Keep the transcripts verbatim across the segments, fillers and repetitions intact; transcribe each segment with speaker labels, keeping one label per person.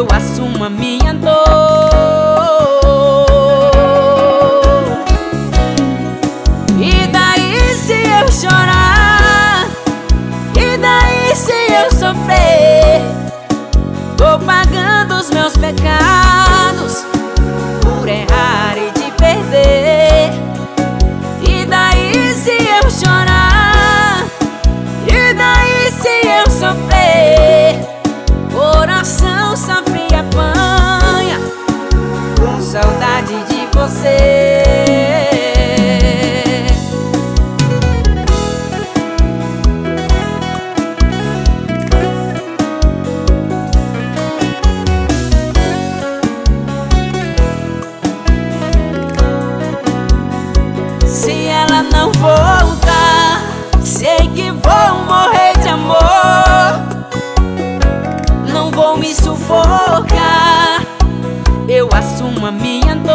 Speaker 1: assumo a minha dor. E daí se eu chorar? E daí se eu sofrer? Tô pagando os meus pecados por errar e te perder. E daí se eu chorar? E daí se eu sofrer? Coração sofre e apanha com saudade de você. Se ela não voltar, sei que vou morrer de amor. Não vou me sufocar, eu assumo a minha dor.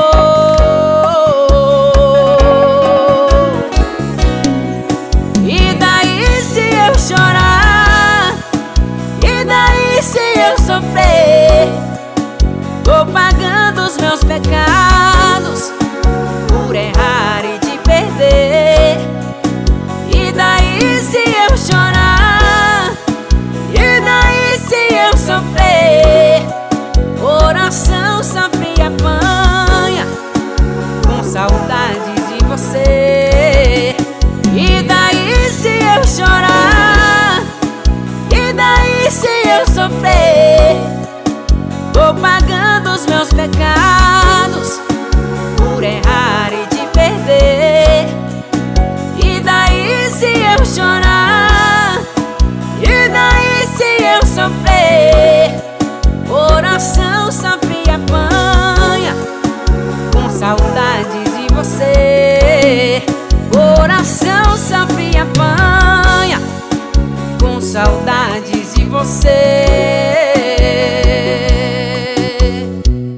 Speaker 1: E daí se eu chorar? E daí se eu sofrer? Tô pagando os meus pecados por errar e te perder. E daí se eu chorar? E daí se eu sofrer? Coração sofre e apanha com saudade de você. E daí se eu chorar? E daí se eu sofrer? Tô pagando os meus pecados por errar e te perder. E daí se eu chorar? E daí se eu sofrer? Coração sofre e apanha com saudade de você. Coração sofre e apanha com saudades de você.